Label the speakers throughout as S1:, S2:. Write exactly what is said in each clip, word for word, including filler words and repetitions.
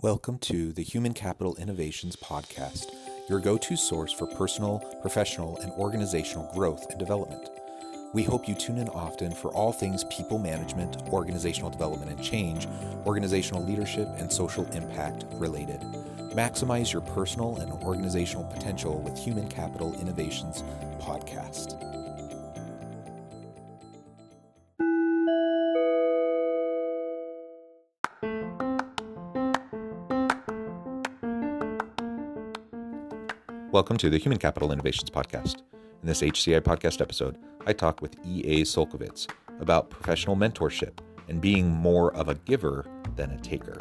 S1: Welcome to the Human Capital Innovations Podcast, your go-to source for personal, professional, and organizational growth and development. We hope you tune in often for all things people management, organizational development and change, organizational leadership, and social impact related. Maximize your personal and organizational potential with Human Capital Innovations Podcast. Welcome to the Human Capital Innovations Podcast. In this H C I podcast episode, I talk with E A Solkovitz about professional mentorship and being more of a giver than a taker.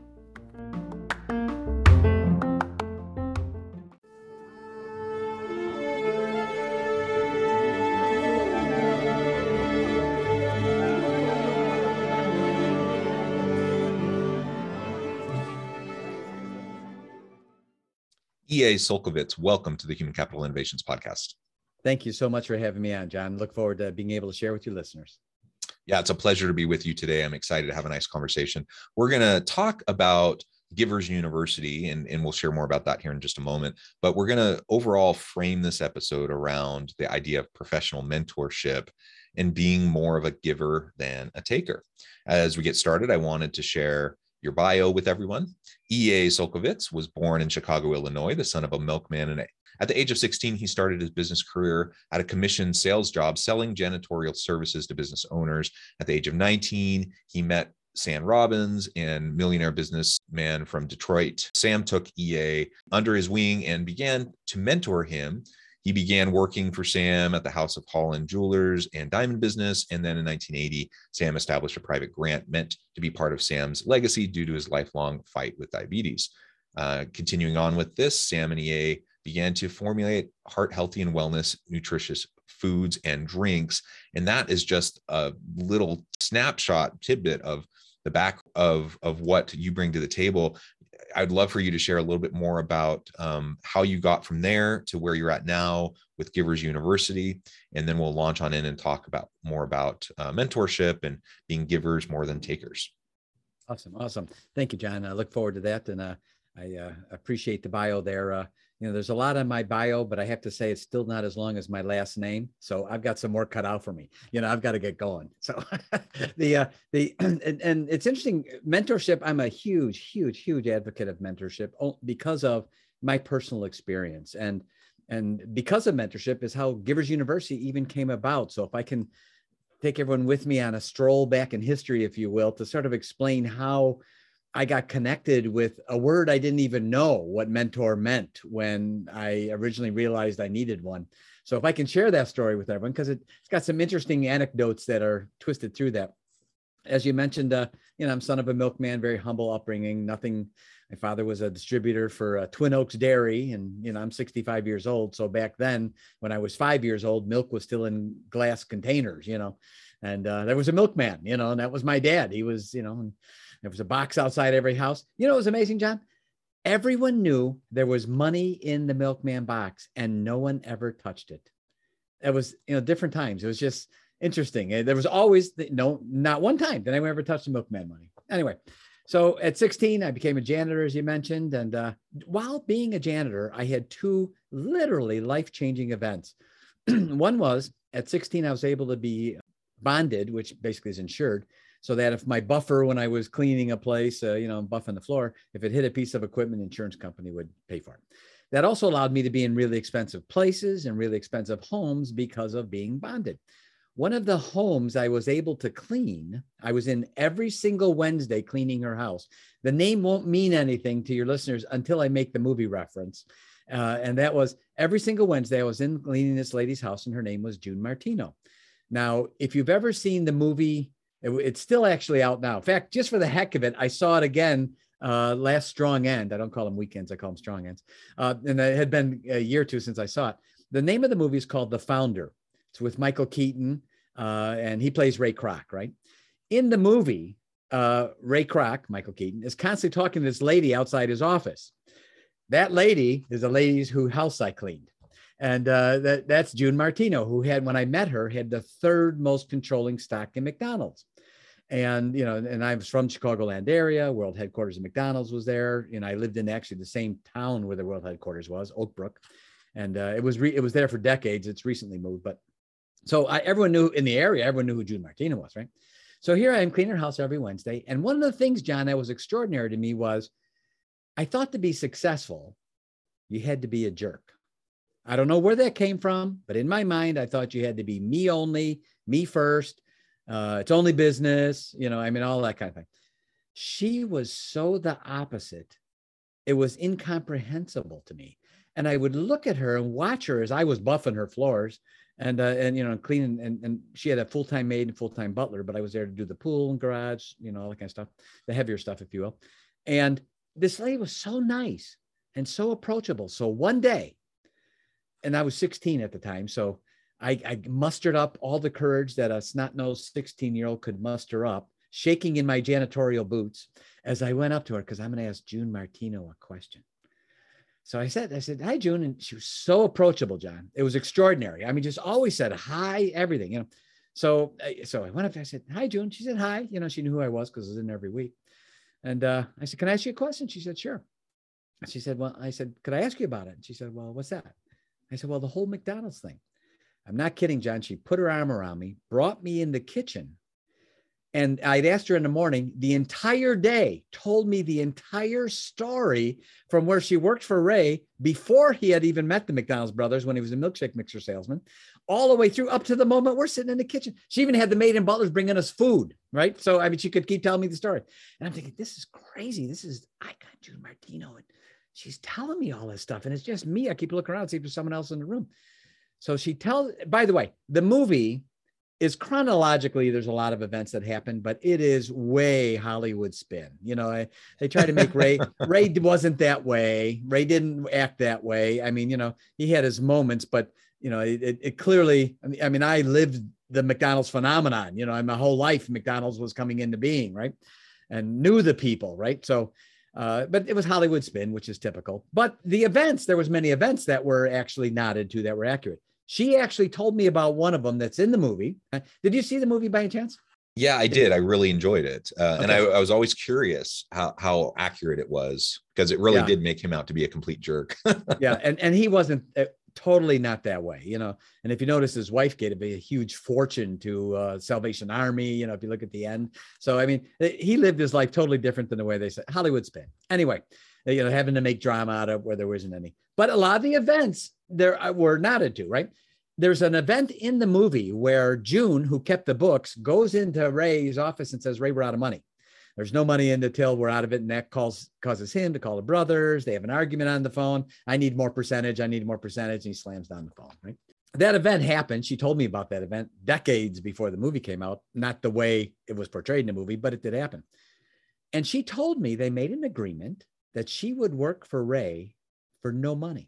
S1: E A Solkovitz, welcome to the Human Capital Innovations Podcast.
S2: Thank you so much for having me on, John. Look forward to being able to share with your listeners.
S1: Yeah, it's a pleasure to be with you today. I'm excited to have a nice conversation. We're going to talk about Givers University, and, and we'll share more about that here in just a moment. But we're going to overall frame this episode around the idea of professional mentorship and being more of a giver than a taker. As we get started, I wanted to share your bio with everyone. E A Solkovitz was born in Chicago, Illinois, the son of a milkman. And at the age of sixteen, he started his business career at a commission sales job selling janitorial services to business owners. At the age of nineteen, he met Sam Robbins, and millionaire businessman from Detroit. Sam took E A under his wing and began to mentor him. He began working for Sam at the House of Holland Jewelers and Diamond Business. And then in nineteen eighty, Sam established a private grant meant to be part of Sam's legacy due to his lifelong fight with diabetes. Uh, continuing on with this, Sam and E A began to formulate heart healthy and wellness, nutritious foods and drinks. And that is just a little snapshot tidbit of the back of, of what you bring to the table. I'd love for you to share a little bit more about um, how you got from there to where you're at now with Givers University. And then we'll launch on in and talk about more about uh, mentorship and being givers more than takers.
S2: Awesome. Awesome. Thank you, John. I look forward to that. And uh, I uh, appreciate the bio there. Uh, you know, there's a lot on my bio, but I have to say it's still not as long as my last name. So I've got some work cut out for me. You know, I've got to get going. So the, uh, the, and, and it's interesting, mentorship. I'm a huge, huge, huge advocate of mentorship because of my personal experience. And, and because of mentorship is how Givers University even came about. So if I can take everyone with me on a stroll back in history, if you will, to sort of explain how I got connected with a word I didn't even know what mentor meant when I originally realized I needed one. So if I can share that story with everyone, because it, it's got some interesting anecdotes that are twisted through that. As you mentioned, uh, you know, I'm son of a milkman, very humble upbringing, nothing. My father was a distributor for uh, Twin Oaks Dairy, and, you know, I'm sixty-five years old. So back then, when I was five years old, milk was still in glass containers, you know, and uh, there was a milkman, you know, and that was my dad. He was, you know, and there was a box outside every house. You know, it was amazing, John. Everyone knew there was money in the milkman box and no one ever touched it. It was, you know, different times. It was just interesting. There was always, no, not one time did anyone ever touch the milkman money. Anyway, so at sixteen, I became a janitor, as you mentioned. And uh, while being a janitor, I had two literally life-changing events. One was at sixteen, I was able to be bonded, which basically is insured, so that if my buffer, when I was cleaning a place, uh, you know, buffing the floor, if it hit a piece of equipment, the insurance company would pay for it. That also allowed me to be in really expensive places and really expensive homes because of being bonded. One of the homes I was able to clean, I was in every single Wednesday cleaning her house. The name won't mean anything to your listeners until I make the movie reference. Uh, and that was every single Wednesday I was in cleaning this lady's house, and her name was June Martino. Now, if you've ever seen the movie, it's still actually out now. In fact, just for the heck of it, I saw it again uh, last Strong End. I don't call them weekends. I call them Strong Ends. Uh, and it had been a year or two since I saw it. The name of the movie is called The Founder. It's with Michael Keaton, uh, and he plays Ray Kroc, right? In the movie, uh, Ray Kroc, Michael Keaton, is constantly talking to this lady outside his office. That lady is a lady whose house I cleaned. And uh, that, that's June Martino, who had, when I met her, had the third most controlling stock in McDonald's. And, you know, and I was from Chicagoland area. World headquarters of McDonald's was there. You know, I lived in actually the same town where the world headquarters was, Oak Brook. And uh, it was re- it was there for decades. It's recently moved. But so I, everyone knew in the area, everyone knew who June Martino was, right? So here I am cleaning her house every Wednesday. And one of the things, John, that was extraordinary to me was I thought to be successful, you had to be a jerk. I don't know where that came from, but in my mind, I thought you had to be me only, me first. Uh, it's only business, you know, I mean, all that kind of thing. She was so the opposite. It was incomprehensible to me. And I would look at her and watch her as I was buffing her floors and, uh, and, you know, cleaning. And, and she had a full-time maid and full-time butler, but I was there to do the pool and garage, you know, all that kind of stuff, the heavier stuff, if you will. And this lady was so nice and so approachable. So one day, and I was sixteen at the time, so I, I mustered up all the courage that a snot-nosed sixteen-year-old could muster up, shaking in my janitorial boots as I went up to her, because I'm going to ask June Martino a question. So I said, I said, hi, June. And she was so approachable, John. It was extraordinary. I mean, just always said hi, everything, you know. So, so I went up to her, I said, hi, June. She said, hi. You know, she knew who I was because I was in every week. And uh, I said, can I ask you a question? She said, sure. And she said, well, I said, could I ask you about it? And she said, well, what's that? I said, well, the whole McDonald's thing. I'm not kidding, John. She put her arm around me, brought me in the kitchen. And I'd asked her in the morning, the entire day, told me the entire story from where she worked for Ray before he had even met the McDonald's brothers when he was a milkshake mixer salesman, all the way through up to the moment we're sitting in the kitchen. She even had the maid and butlers bringing us food, right? So, I mean, she could keep telling me the story. And I'm thinking, this is crazy. This is, I got June Martino and she's telling me all this stuff. And it's just me. I keep looking around, see if there's someone else in the room. So she tells, by the way, the movie is chronologically, there's a lot of events that happen, but it is way Hollywood spin. You know, I, they try to make Ray, Ray wasn't that way. Ray didn't act that way. I mean, you know, he had his moments, but, you know, it, it clearly, I mean, I mean, I lived the McDonald's phenomenon, you know, and my whole life, McDonald's was coming into being, right? And knew the people, right? So, uh, but it was Hollywood spin, which is typical. But the events, there was many events that were actually nodded to that were accurate. She actually told me about one of them that's in the movie. Did you see the movie by any chance?
S1: Yeah, I did. I really enjoyed it. Uh,
S2: okay.
S1: And I, I was always curious how, how accurate it was, because it really yeah. did make him out to be a complete jerk.
S2: yeah. And, and he wasn't uh, totally not that way, you know. And if you notice, his wife gave a huge fortune to uh, Salvation Army, you know, if you look at the end. So, I mean, he lived his life totally different than the way they said Hollywood spin. Anyway, you know, having to make drama out of where there wasn't any. But a lot of the events there were nodded to, right? There's an event in the movie where June, who kept the books, goes into Ray's office and says, Ray, we're out of money. There's no money in the till. We're out of it. And that calls, causes him to call the brothers. They have an argument on the phone. I need more percentage. I need more percentage. And he slams down the phone, right? That event happened. She told me about that event decades before the movie came out. Not the way it was portrayed in the movie, but it did happen. And she told me they made an agreement that she would work for Ray for no money.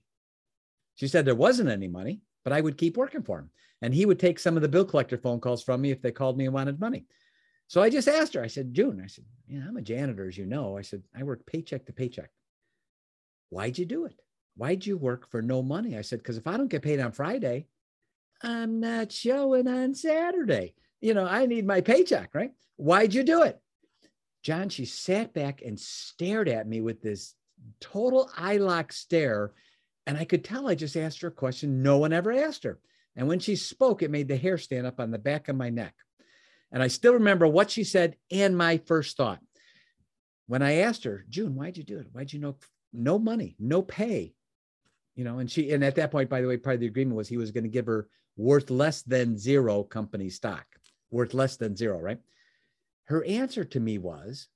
S2: She said there wasn't any money, but I would keep working for him. And he would take some of the bill collector phone calls from me if they called me and wanted money. So I just asked her, I said, June, I said, yeah, I'm a janitor, as you know. I said, I work paycheck to paycheck. Why'd you do it? Why'd you work for no money? I said, because if I don't get paid on Friday, I'm not showing on Saturday. You know, I need my paycheck, right? Why'd you do it? John, she sat back and stared at me with this total eye lock stare. And I could tell I just asked her a question no one ever asked her. And when she spoke, it made the hair stand up on the back of my neck. And I still remember what she said and my first thought. When I asked her, June, why'd you do it? Why'd you know no money, no pay? You know, and she, and at that point, by the way, part of the agreement was he was going to give her worth less than zero company stock, worth less than zero, right? Her answer to me was,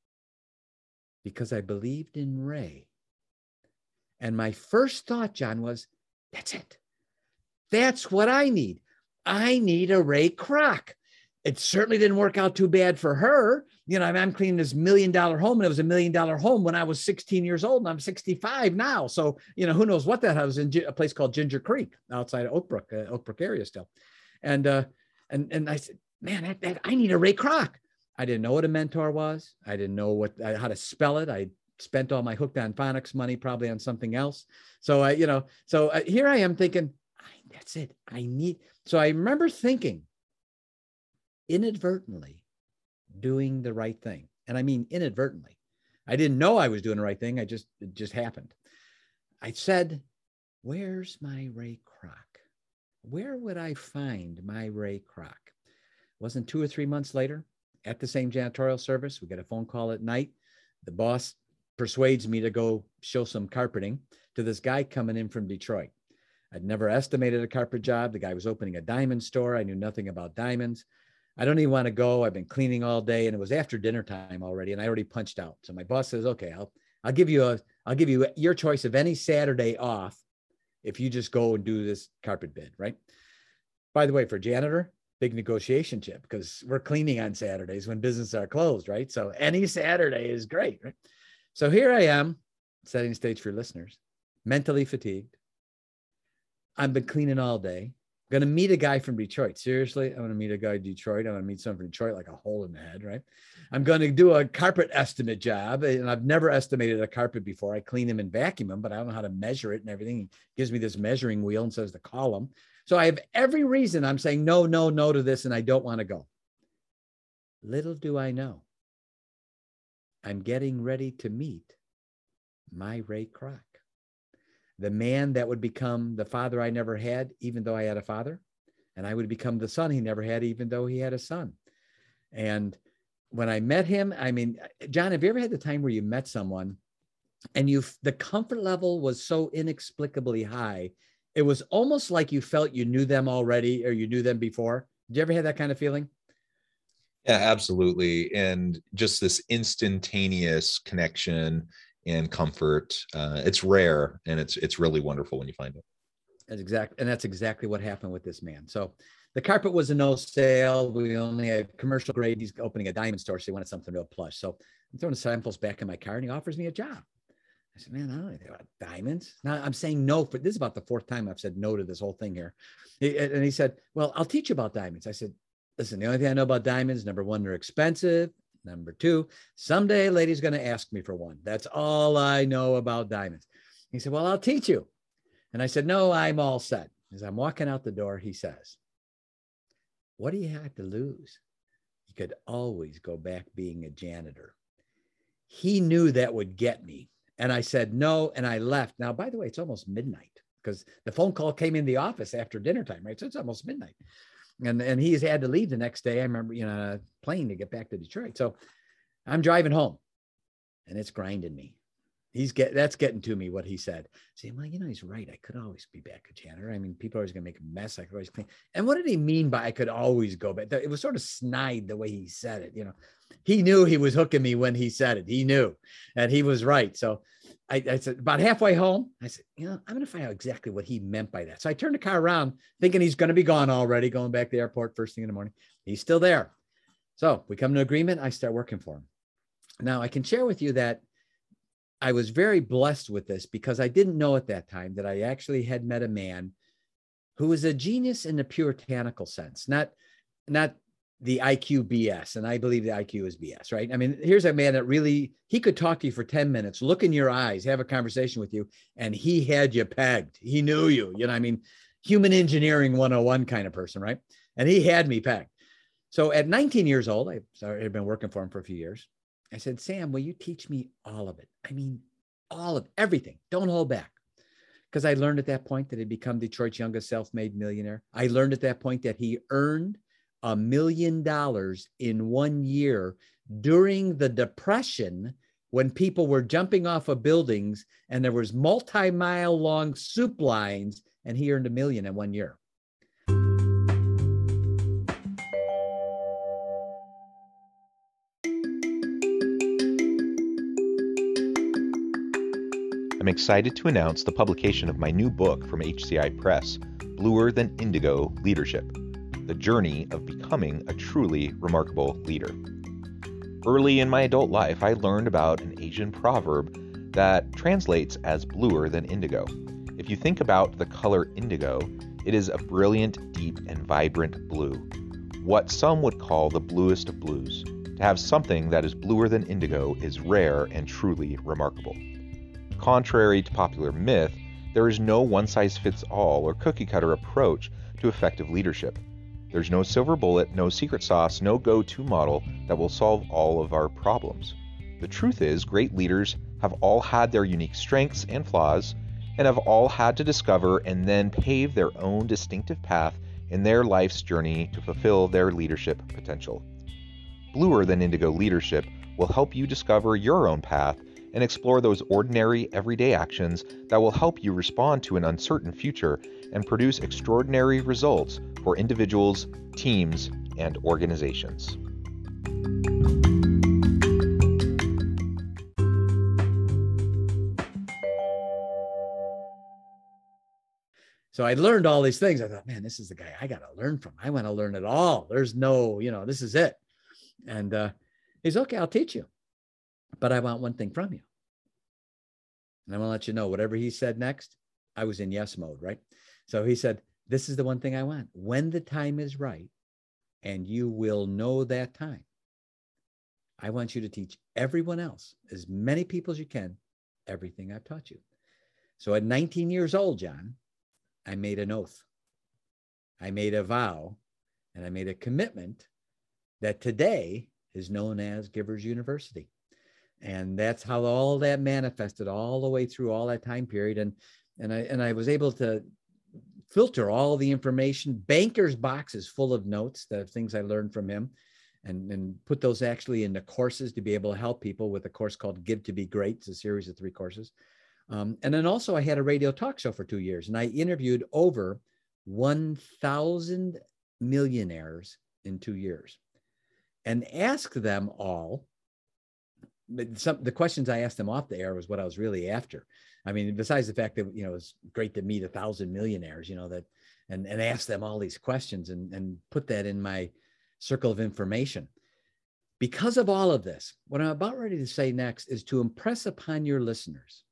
S2: because I believed in Ray. And my first thought, John, was, that's it. That's what I need. I need a Ray Kroc. It certainly didn't work out too bad for her. You know, I mean, I'm cleaning this million dollar home, and it was a million dollar home when I was sixteen years old, and I'm sixty-five now. So, you know, who knows what that, I was in a place called Ginger Creek outside of Oak Brook, uh, Oak Brook area still. And, uh, and, and I said, man, that, that, I need a Ray Kroc. I didn't know what a mentor was. I didn't know what, uh, how to spell it. I spent all my hooked on phonics money probably on something else. So I, you know, so uh, here I am thinking, that's it. I need, so I remember thinking inadvertently, doing the right thing. And I mean, inadvertently. I didn't know I was doing the right thing. I just, it just happened. I said, where's my Ray Kroc? Where would I find my Ray Kroc? Wasn't two or three months later at the same janitorial service, we get a phone call at night. The boss persuades me to go show some carpeting to this guy coming in from Detroit. I'd never estimated a carpet job. The guy was opening a diamond store. I knew nothing about diamonds. I don't even want to go. I've been cleaning all day, and it was after dinner time already, and I already punched out. So my boss says, okay, I'll, I'll give you a, I'll give you your choice of any Saturday off if you just go and do this carpet bid, right? By the way, for janitor, big negotiation chip, because we're cleaning on Saturdays when businesses are closed, right? So any Saturday is great, right? So here I am, setting the stage for your listeners, mentally fatigued. I've been cleaning all day. I'm going to meet a guy from Detroit. Seriously, I want to meet a guy in Detroit. I want to meet someone from Detroit, like a hole in the head, right? I'm going to do a carpet estimate job, and I've never estimated a carpet before. I clean them and vacuum them, but I don't know how to measure it and everything. He gives me this measuring wheel and says to call them. So I have every reason I'm saying no, no, no to this, and I don't want to go. Little do I know, I'm getting ready to meet my Ray Kroc, the man that would become the father I never had, even though I had a father, and I would become the son he never had, even though he had a son. And when I met him, I mean, John, have you ever had the time where you met someone and you, the comfort level was so inexplicably high, it was almost like you felt you knew them already or you knew them before? Did you ever have that kind of feeling?
S1: Yeah, absolutely. And just this instantaneous connection and comfort. Uh, it's rare, and it's it's really wonderful when you find it.
S2: That's exactly, and that's exactly what happened with this man. So the carpet was a no sale. We only had commercial grade. He's opening a diamond store, so he wanted something real plush. So I'm throwing the samples back in my car, and he offers me a job. I said, man, I don't know anything about diamonds. Now I'm saying no for this is about the fourth time I've said no to this whole thing here. He, and he said, well, I'll teach you about diamonds. I said, listen, the only thing I know about diamonds, number one, they're expensive. Number two, someday a lady's going to ask me for one. That's all I know about diamonds. He said, well, I'll teach you. And I said, no, I'm all set. As I'm walking out the door, he says, what do you have to lose? You could always go back being a janitor. He knew that would get me. And I said, no, and I left. Now, by the way, it's almost midnight because the phone call came in the office after dinner time, right? So it's almost midnight. And, and he's had to leave the next day. I remember, you know, a plane to get back to Detroit. So I'm driving home and it's grinding me. He's get that's getting to me, what he said. Saying, well, you know, he's right. I could always be back a janitor. I mean, people are always going to make a mess. I could always clean. And what did he mean by I could always go back? It was sort of snide the way he said it. You know, he knew he was hooking me when he said it. He knew, and he was right. So I, I said, about halfway home, I said, you know, I'm going to find out exactly what he meant by that. So I turned the car around thinking he's going to be gone already, going back to the airport first thing in the morning. He's still there. So we come to an agreement. I start working for him. Now I can share with you that I was very blessed with this because I didn't know at that time that I actually had met a man who was a genius in the puritanical sense, not, not the I Q B S. And I believe the I Q is B S, right? I mean, here's a man that really, he could talk to you for ten minutes, look in your eyes, have a conversation with you, and he had you pegged. He knew you, you know, I mean, human engineering one oh one kind of person, right? And he had me pegged. So at nineteen years old, I had been working for him for a few years. I said, Sam, will you teach me all of it? I mean, all of everything. Don't hold back. Because I learned at that point that he'd become Detroit's youngest self-made millionaire. I learned at that point that he earned a million dollars in one year during the Depression when people were jumping off of buildings and there was multi-mile long soup lines, and he earned a million in one year.
S1: I'm excited to announce the publication of my new book from H C I Press, Bluer Than Indigo Leadership: The Journey of Becoming a Truly Remarkable Leader. Early in my adult life, I learned about an Asian proverb that translates as bluer than indigo. If you think about the color indigo, it is a brilliant, deep, and vibrant blue, what some would call the bluest of blues. To have something that is bluer than indigo is rare and truly remarkable. Contrary to popular myth, there is no one-size-fits-all or cookie-cutter approach to effective leadership. There's no silver bullet, no secret sauce, no go-to model that will solve all of our problems. The truth is, great leaders have all had their unique strengths and flaws, and have all had to discover and then pave their own distinctive path in their life's journey to fulfill their leadership potential. Bluer Than Indigo Leadership will help you discover your own path and explore those ordinary, everyday actions that will help you respond to an uncertain future and produce extraordinary results for individuals, teams, and organizations.
S2: So I learned all these things. I thought, man, this is the guy I got to learn from. I want to learn it all. There's no, you know, this is it. And uh, he's okay, I'll teach you. But I want one thing from you. And I'm going to let you know, whatever he said next, I was in yes mode, right? So he said, this is the one thing I want. When the time is right, and you will know that time, I want you to teach everyone else, as many people as you can, everything I've taught you. So at nineteen years old, John, I made an oath. I made a vow, and I made a commitment that today is known as Givers University. And that's how all that manifested all the way through all that time period. And, and, I, and I was able to filter all the information, banker's boxes full of notes, the things I learned from him, and, and put those actually into courses to be able to help people with a course called Give to Be Great. It's a series of three courses. Um, and then also I had a radio talk show for two years, and I interviewed over one thousand millionaires in two years and asked them all. Some, the questions I asked them off the air was what I was really after. I mean, besides the fact that, you know, it's great to meet a thousand millionaires, you know, that, and, and ask them all these questions and, and put that in my circle of information. Because of all of this, what I'm about ready to say next is to impress upon your listeners,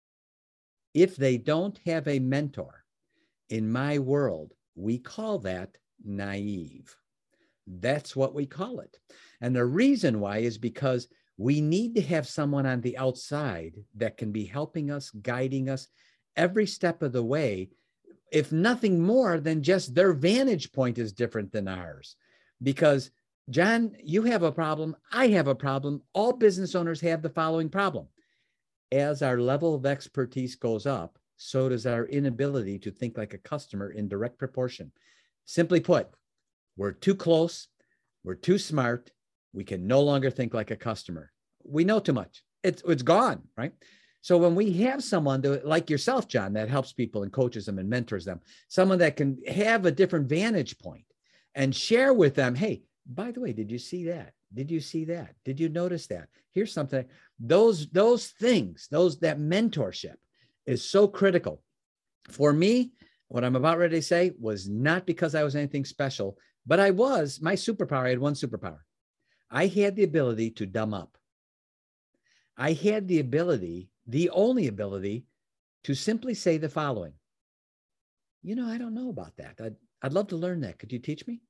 S2: if they don't have a mentor, in my world, we call that naive. That's what we call it. And the reason why is because we need to have someone on the outside that can be helping us, guiding us every step of the way, if nothing more than just their vantage point is different than ours. Because, John, you have a problem, I have a problem, all business owners have the following problem. As our level of expertise goes up, so does our inability to think like a customer in direct proportion. Simply put, we're too close, we're too smart, we can no longer think like a customer. We know too much. It's, it's gone, right? So when we have someone to, like yourself, John, that helps people and coaches them and mentors them, someone that can have a different vantage point and share with them, hey, by the way, did you see that? Did you see that? Did you notice that? Here's something. Those, those things, those, that mentorship is so critical. For me, what I'm about ready to say was not because I was anything special, but I was, my superpower, I had one superpower. I had the ability to dumb up. I had the ability, the only ability, to simply say the following. You know, I don't know about that. I'd, I'd love to learn that. Could you teach me?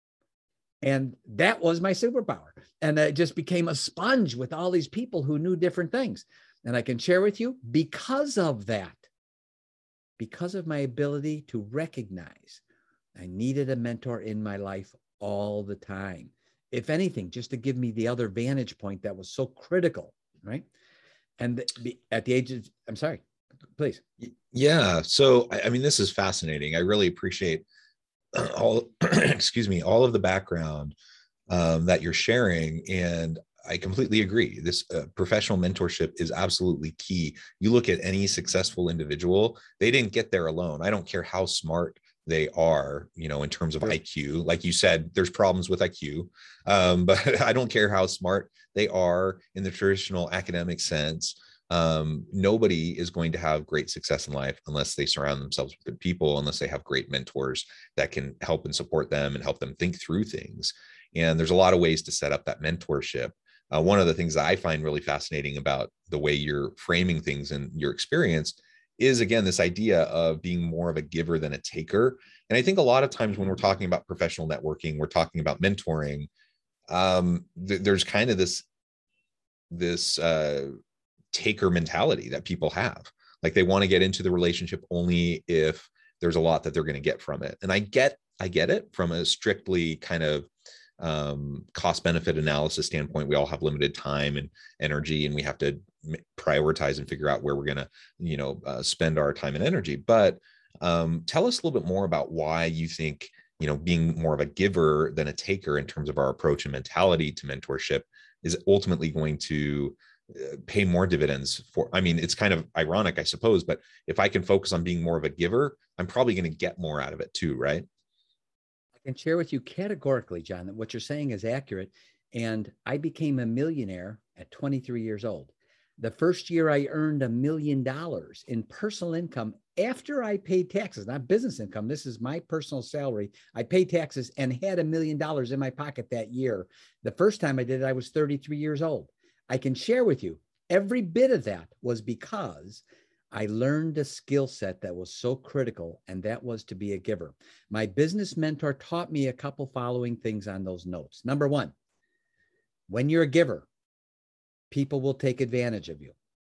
S2: And that was my superpower. And I just became a sponge with all these people who knew different things. And I can share with you, because of that, because of my ability to recognize I needed a mentor in my life all the time. If anything, just to give me the other vantage point that was so critical, right? And the, at the age of, I'm sorry, please.
S1: Yeah. So, I mean, this is fascinating. I really appreciate all, excuse me, all of the background um, that you're sharing. And I completely agree. This uh, professional mentorship is absolutely key. You look at any successful individual, they didn't get there alone. I don't care how smart they are, you know, in terms of sure. I Q. Like you said, there's problems with I Q, um, but I don't care how smart they are in the traditional academic sense. Um, nobody is going to have great success in life unless they surround themselves with good people, unless they have great mentors that can help and support them and help them think through things. And there's a lot of ways to set up that mentorship. Uh, one of the things that I find really fascinating about the way you're framing things and your experience is, again, this idea of being more of a giver than a taker. And I think a lot of times when we're talking about professional networking, we're talking about mentoring, um, th- there's kind of this, this uh, taker mentality that people have. Like they want to get into the relationship only if there's a lot that they're going to get from it. And I get, I get it from a strictly kind of um, cost benefit analysis standpoint. We all have limited time and energy, and we have to prioritize and figure out where we're going to, you know, uh, spend our time and energy. But um, tell us a little bit more about why you think, you know, being more of a giver than a taker in terms of our approach and mentality to mentorship is ultimately going to pay more dividends for. I mean, it's kind of ironic, I suppose, but if I can focus on being more of a giver, I'm probably going to get more out of it too, right?
S2: I can share with you categorically, John, that what you're saying is accurate. And I became a millionaire at twenty-three years old. The first year I earned a million dollars in personal income after I paid taxes, not business income. This is my personal salary. I paid taxes and had a million dollars in my pocket that year. The first time I did it, I was thirty-three years old. I can share with you, every bit of that was because I learned a skill set that was so critical, and that was to be a giver. My business mentor taught me a couple following things on those notes. Number one, when you're a giver, people will take advantage of you.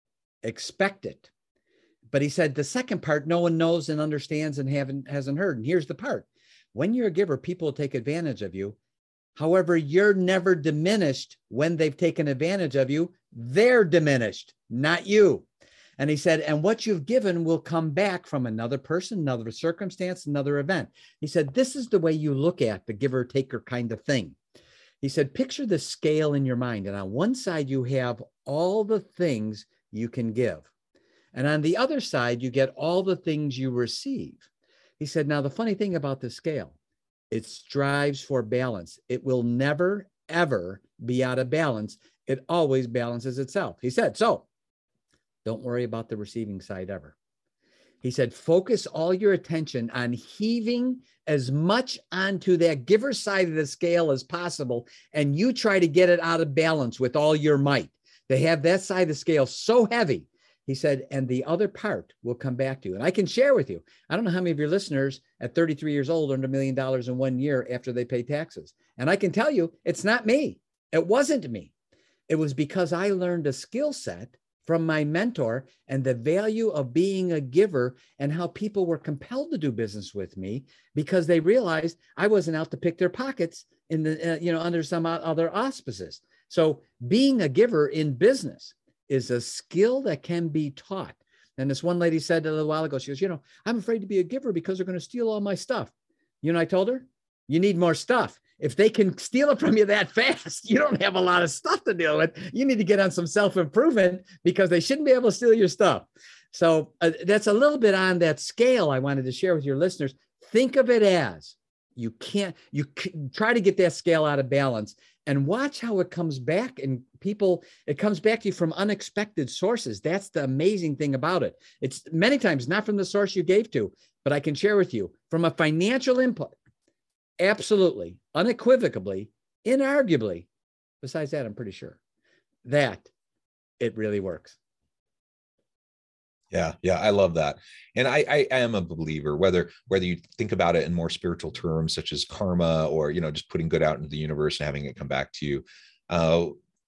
S2: Expect it. But he said the second part, no one knows and understands and haven't hasn't heard. And here's the part. When you're a giver, people will take advantage of you. However, you're never diminished when they've taken advantage of you. They're diminished, not you. And he said, and what you've given will come back from another person, another circumstance, another event. He said, this is the way you look at the giver taker kind of thing. He said, picture the scale in your mind. And on one side, you have all the things you can give. And on the other side, you get all the things you receive. He said, now the funny thing about the scale, it strives for balance. It will never, ever be out of balance. It always balances itself. He said, so don't worry about the receiving side ever. He said, focus all your attention on heaving as much onto that giver side of the scale as possible. And you try to get it out of balance with all your might. They have that side of the scale so heavy. He said, and the other part will come back to you. And I can share with you, I don't know how many of your listeners at thirty-three years old earned a million dollars in one year after they pay taxes. And I can tell you, it's not me. It wasn't me. It was because I learned a skill set from my mentor and the value of being a giver and how people were compelled to do business with me because they realized I wasn't out to pick their pockets in the, uh, you know, under some other auspices. So being a giver in business is a skill that can be taught. And this one lady said a little while ago, she goes, you know, I'm afraid to be a giver because they're going to steal all my stuff. You know, I told her, you need more stuff. If they can steal it from you that fast, you don't have a lot of stuff to deal with. You need to get on some self-improvement because they shouldn't be able to steal your stuff. So uh, that's a little bit on that scale I wanted to share with your listeners. Think of it as you can't, you can try to get that scale out of balance and watch how it comes back. And people, it comes back to you from unexpected sources. That's the amazing thing about it. It's many times not from the source you gave to, but I can share with you from a financial input. Absolutely, unequivocally, inarguably, besides that, I'm pretty sure that it really works.
S1: Yeah, yeah, I love that. And I, I, I am a believer, whether whether you think about it in more spiritual terms, such as karma, or, you know, just putting good out into the universe and having it come back to you, uh,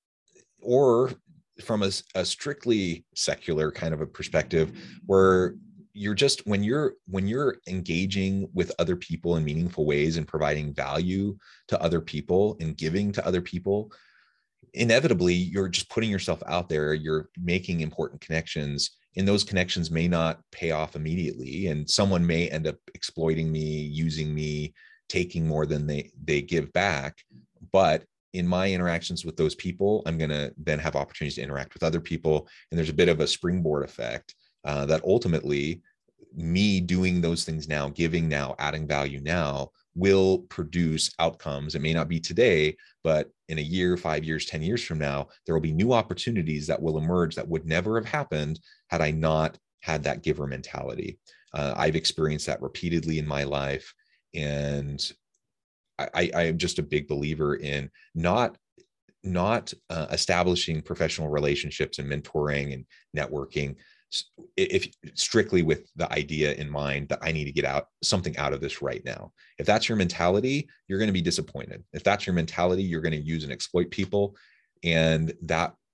S1: or from a, a strictly secular kind of a perspective, where you're just, when you're, when you're engaging with other people in meaningful ways and providing value to other people and giving to other people, inevitably you're just putting yourself out there, you're making important connections, and those connections may not pay off immediately. And someone may end up exploiting me, using me, taking more than they, they give back. But in my interactions with those people, I'm going to then have opportunities to interact with other people. And there's a bit of a springboard effect. Uh, that ultimately me doing those things now, giving now, adding value now, will produce outcomes. It may not be today, but in a year, five years, ten years from now, there will be new opportunities that will emerge that would never have happened had I not had that giver mentality. Uh, I've experienced that repeatedly in my life. And I, I am just a big believer in not not uh, establishing professional relationships and mentoring and networking if strictly with the idea in mind that I need to get out something out of this right now. If that's your mentality, you're going to be disappointed. If that's your mentality, you're going to use and exploit people, and that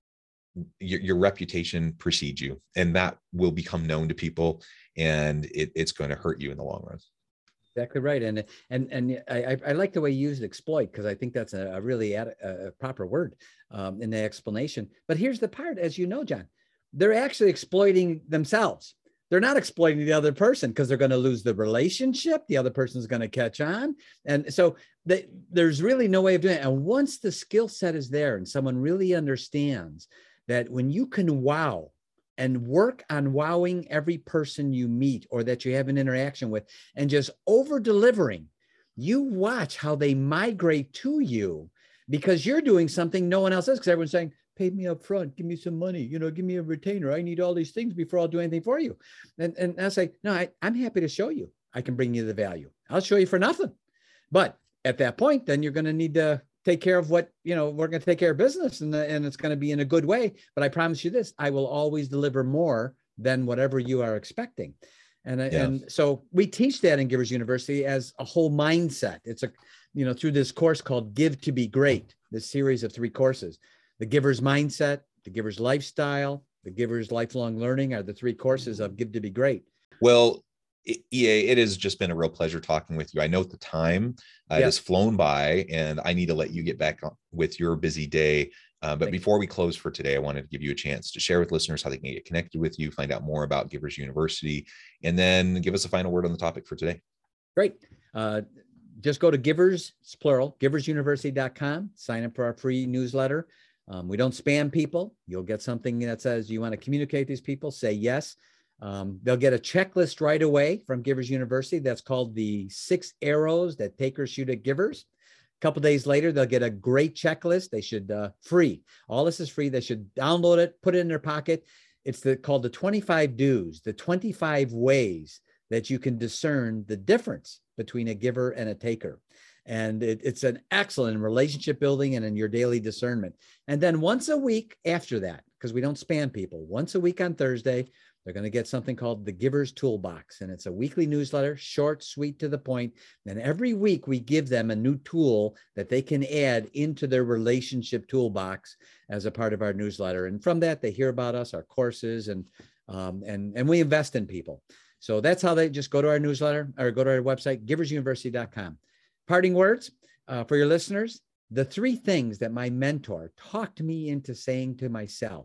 S1: your, your reputation precedes you, and that will become known to people, and it, it's going to hurt you in the long run.
S2: Exactly right. And and and I, I like the way you used exploit, because I think that's a, a really ad, a proper word um, in the explanation. But here's the part, as you know, John, they're actually exploiting themselves. They're not exploiting the other person, because they're going to lose the relationship. The other person's going to catch on. And so they, there's really no way of doing it. And once the skill set is there and someone really understands that when you can wow and work on wowing every person you meet or that you have an interaction with and just over delivering, you watch how they migrate to you, because you're doing something no one else is, because everyone's saying, pay me up front, give me some money, you know, give me a retainer. I need all these things before I'll do anything for you. And, and I say, no, I, I'm happy to show you. I can bring you the value. I'll show you for nothing. But at that point, then you're going to need to take care of what, you know, we're going to take care of business, and, and it's going to be in a good way. But I promise you this, I will always deliver more than whatever you are expecting. And, yeah. and so we teach that in Givers University as a whole mindset. It's a, you know, through this course called Give to Be Great, this series of three courses. The Giver's Mindset, the Giver's Lifestyle, the Giver's Lifelong Learning are the three courses of Give to Be Great.
S1: Well, E A, it has just been a real pleasure talking with you. I know the time uh, yeah. has flown by, and I need to let you get back on with your busy day. Uh, but Thank before you. we close for today, I wanted to give you a chance to share with listeners how they can get connected with you, find out more about Givers University, and then give us a final word on the topic for today.
S2: Great. Uh, just go to Givers, it's plural, givers university dot com, sign up for our free newsletter. Um, we don't spam people. You'll get something that says you want to communicate with these people, say yes. Um, they'll get a checklist right away from Givers University. That's called the six arrows that takers shoot at givers. A couple of days later, they'll get a great checklist. They should, uh, free. All this is free. They should download it, put it in their pocket. It's the, called the twenty-five do's, the twenty-five ways that you can discern the difference between a giver and a taker. And it, it's an excellent in relationship building and in your daily discernment. And then once a week after that, because we don't spam people, once a week on Thursday, they're going to get something called the Giver's Toolbox. And it's a weekly newsletter, short, sweet, to the point. And every week we give them a new tool that they can add into their relationship toolbox as a part of our newsletter. And from that, they hear about us, our courses, and, um, and, and we invest in people. So that's how they just go to our newsletter or go to our website, givers university dot com. Parting words uh, for your listeners. The three things that my mentor talked me into saying to myself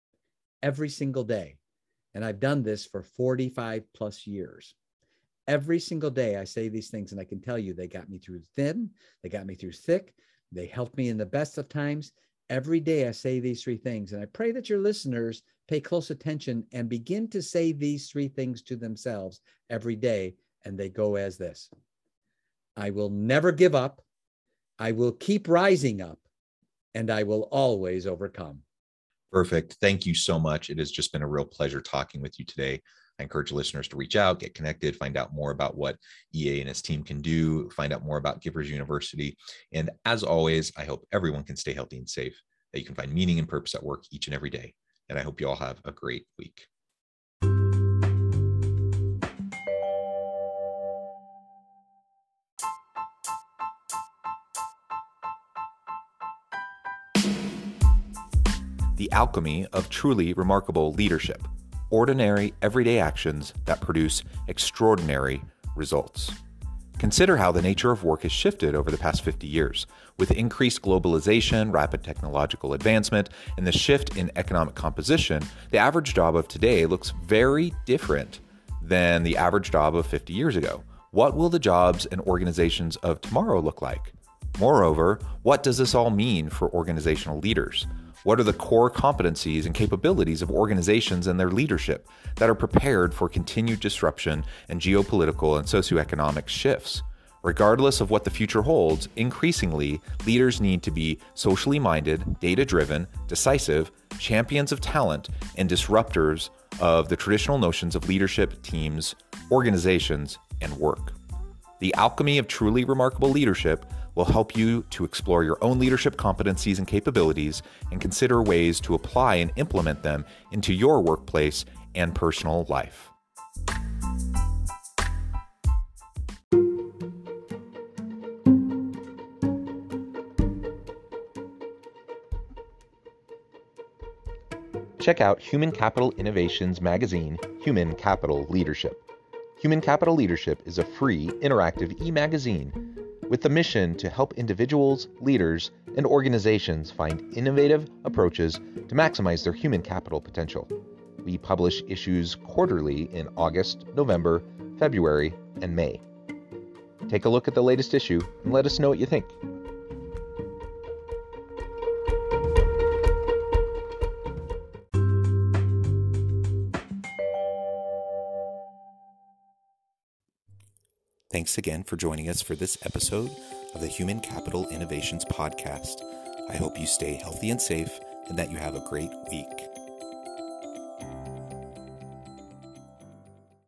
S2: every single day. And I've done this for forty-five plus years. Every single day I say these things, and I can tell you they got me through thin, they got me through thick, they helped me in the best of times. Every day I say these three things, and I pray that your listeners pay close attention and begin to say these three things to themselves every day, and they go as this. I will never give up, I will keep rising up, and I will always overcome.
S1: Perfect. Thank you so much. It has just been a real pleasure talking with you today. I encourage listeners to reach out, get connected, find out more about what E A and his team can do, find out more about Givers University. And as always, I hope everyone can stay healthy and safe, that you can find meaning and purpose at work each and every day. And I hope you all have a great week. The alchemy of truly remarkable leadership. Ordinary, everyday actions that produce extraordinary results. Consider how the nature of work has shifted over the past fifty years. With increased globalization, rapid technological advancement, and the shift in economic composition, the average job of today looks very different than the average job of fifty years ago. What will the jobs and organizations of tomorrow look like? Moreover, what does this all mean for organizational leaders? What are the core competencies and capabilities of organizations and their leadership that are prepared for continued disruption and geopolitical and socioeconomic shifts? Regardless of what the future holds, increasingly, leaders need to be socially minded, data-driven, decisive, champions of talent, and disruptors of the traditional notions of leadership, teams, organizations, and work. The alchemy of truly remarkable leadership will help you to explore your own leadership competencies and capabilities and consider ways to apply and implement them into your workplace and personal life.
S3: check out Human Capital Innovations magazine, Human Capital Leadership. Human Capital Leadership is a free, interactive e-magazine with the mission to help individuals, leaders, and organizations find innovative approaches to maximize their human capital potential. We publish issues quarterly in August, November, February, and May. Take a look at the latest issue and let us know what you think.
S4: Thanks again for joining us for this episode of the Human Capital Innovations Podcast. I hope you stay healthy and safe and that you have a great week.